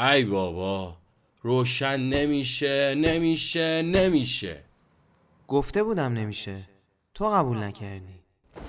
ای بابا، روشن نمیشه. گفته بودم نمیشه، تو قبول نکردی.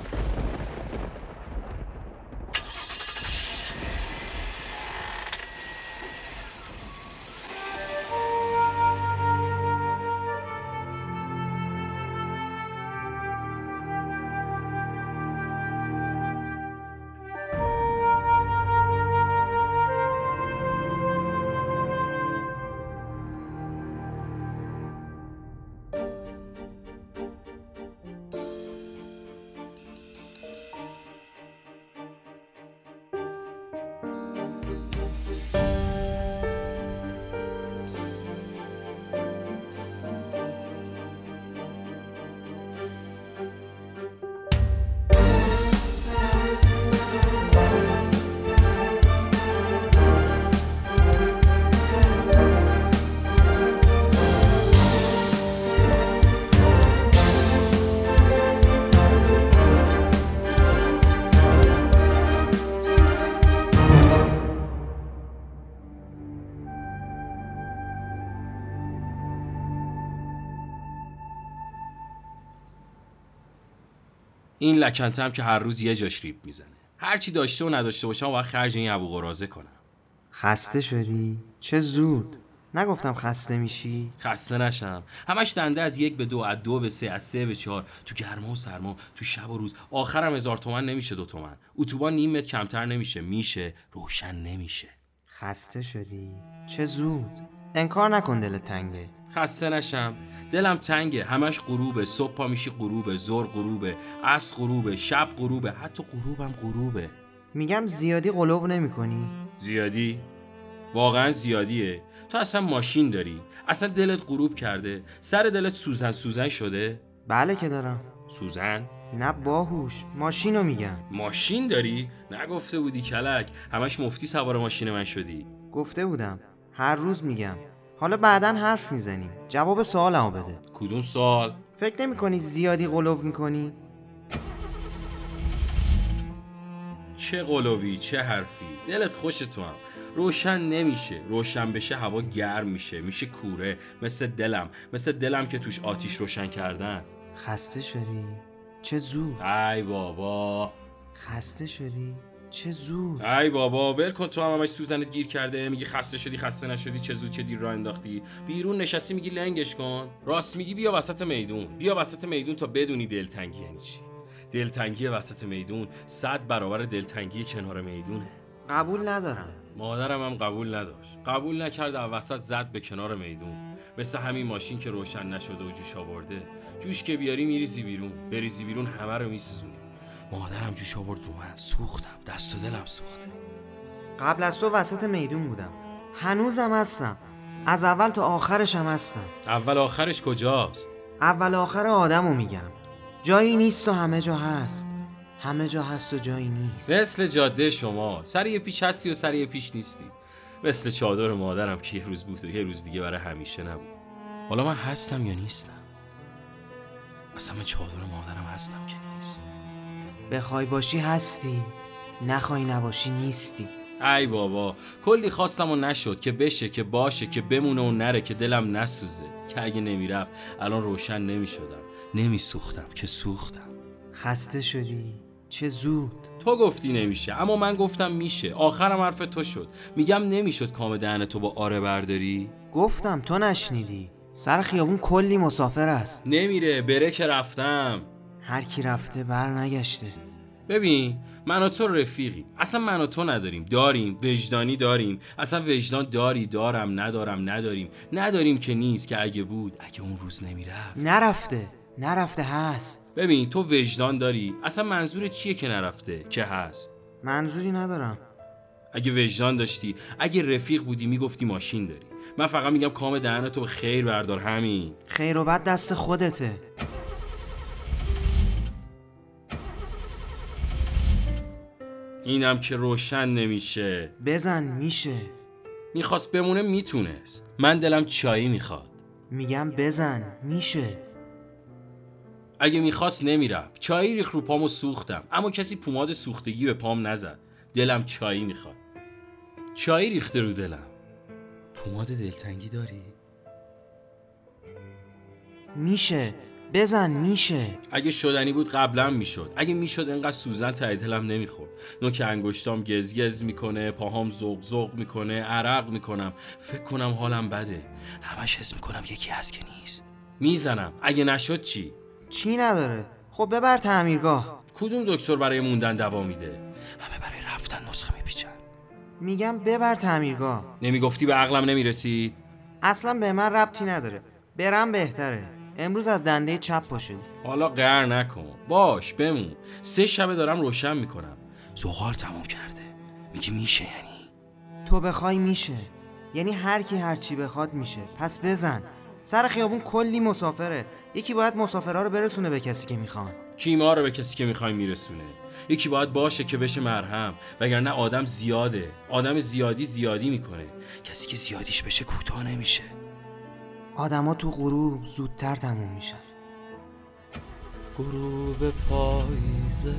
این لکنته هم که هر روز یه جاش ریب میزنه. هر چی داشته و نداشته باشم باید خرج این ابوقرازه کنم. خسته شدی؟ چه زود. نگفتم خسته میشی؟ خسته نشم. همش دنده از 1 به 2، از 2 به 3، از 3 به 4، تو گرما و سرما، تو شب و روز. آخرم 1000 تومن نمیشه 2 تومن. اتوبان نیم متر کمتر نمیشه. میشه، روشن نمیشه. خسته شدی؟ چه زود. انکار نکن دلت تنگه. خسته نشم. دلم تنگه. همش غروبه. صبح پا میشی غروبه، ظهر غروبه، عصر غروبه، شب غروبه، حتی غروبم غروبه. میگم زیادی قلوب نمی کنی؟ زیادی؟ واقعا زیادیه. تو اصلا ماشین داری؟ اصلا دلت غروب کرده؟ سر دلت سوزن شده؟ بله که دارم. سوزن؟ نه باهوش، ماشینو میگم. ماشین داری؟ نگفته بودی کلک؟ همش مفتی سوار ماشین من شدی. گفته بودم، هر روز میگم. حالا بعداً حرف میزنیم. جواب سوالمو بده. کدوم سوال؟ فکر نمی کنی زیادی قلوب میکنی؟ چه قلوبی، چه حرفی. دلت خوش تو هم. روشن نمیشه. روشن بشه هوا گرم میشه کوره. مثل دلم که توش آتیش روشن کردن. خسته شدی؟ چه زود. ای بابا. خسته شدی؟ چه زود. ای بابا ول کن. تو هم همش سوزنت گیر کرده. میگی خسته شدی، خسته نشدی، چه زود چه دیر راه انداختی. بیرون نشستی میگی لنگش کن. راست میگی. بیا وسط میدون تا بدونی دلتنگی یعنی چی. دلتنگی وسط میدون 100 برابر دلتنگی کنار میدونه. قبول ندارم. مادرم هم قبول نداشت. قبول نکرد. وسط زد به کنار میدون. مثل همین ماشین که روشن نشده و جوش آورده. جوش که بیاری میریزی بیرون. بریزی بیرون همه رو میسوزونی. مادرم جوش آورد رو من. سوختم. دست و دلم سوخته. قبل از تو وسط میدون بودم. هنوزم هستم. از اول تا آخرش هم هستم. اول آخرش کجاست؟ اول آخر آدمو میگم. جایی نیست و همه جا هست. همه جا هست و جایی نیست. مثل جاده شما. سر یه پیچ هستی و سر یه پیچ نیستی. مثل چادر مادرم که یه روز بود و یه روز دیگه برای همیشه نبود. حالا من هستم یا نیستم؟ اصلا من چادر مادرم هستم که نیست. بخوای باشی هستی، نخوای نباشی نیستی. ای بابا کلی خواستم و نشد. که بشه، که باشه، که بمونه و نره، که دلم نسوزه. که اگه نمیرفت الان روشن نمیشدم، نمیسوختم که سوختم. خسته شدی؟ چه زود. تو گفتی نمیشه اما من گفتم میشه. آخرم حرف تو شد. میگم نمیشد کام دهن تو با آره برداری. گفتم تو نشنیدی. سر خیابون کلی مسافر است. نمیره. بره که رفتم. هر کی رفته بر نگشته. ببین من و تو رفیقی. اصلا من و تو داریم وجدانی داریم. اصلا وجدان دارم نداریم که نیست. که اگه بود، اگه اون روز نمیرفت. نرفته هست. ببین تو وجدان داری. اصلا منظور چیه که نرفته که هست؟ منظوری ندارم. اگه وجدان داشتی، اگه رفیق بودی میگفتی ماشین داری. من فقط میگم کام دهنتو به خیر بردار. همین. خیر و بد دست خودته. اینم که روشن نمیشه. بزن میشه. میخواست بمونه میتونست. من دلم چایی میخواد. میگم بزن میشه. اگه میخواست نمیرفت. چایی ریخ رو پامو سوختم. اما کسی پوماد سوختگی به پام نزد. دلم چایی میخواد. چایی ریخته رو دلم. پوماد دلتنگی داری؟ میشه، بزن میشه. اگه شدنی بود قبلا میشد. اگه میشد انقدر سوزن ته دلم نمیخورد. نوک انگشتام گزگز میکنه، پاهام زوق زوق میکنه، عرق میکنم، فکر کنم حالم بده. همش حس میکنم یکی هست که نیست. میزنم. اگه نشد چی؟ چی نداره؟ خب ببر تعمیرگاه. کدوم دکتر برای موندن دوا میده؟ همه برای رفتن نسخه میپیچن. میگم ببر تعمیرگاه. نمیگفتی به عقلم نمیرسید؟ اصلا به من ربطی نداره. برم بهتره. امروز از دنده چپ پاشو. حالا قهر نکن. باش بمون. 3 شبه دارم روشن میکنم. زغال تموم کرده. میگی میشه یعنی؟ تو بخوای میشه. یعنی هر کی هر چی بخواد میشه. پس بزن. سر خیابون کلی مسافره. یکی باید مسافرها رو برسونه به کسی که میخوان. کیما رو به کسی که میخوایم میرسونه. یکی باید باشه که بشه مرهم، وگرنه آدم زیاده. آدم زیادی میکنه. کسی که زیادیش بشه کوتاه نمیشه. آدما تو غروب زودتر تموم میشن. غروب پاییزه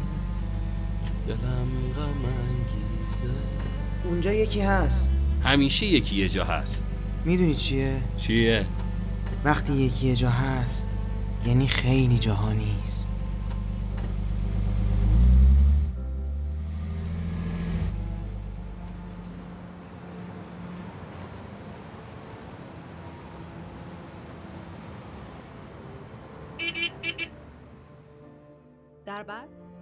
دلم غم انگیزه. اونجا یکی هست. همیشه یکی یه جا هست. میدونی چیه؟ چیه؟ وقتی یکی یه جا هست یعنی خیلی جاها نیست. در بس؟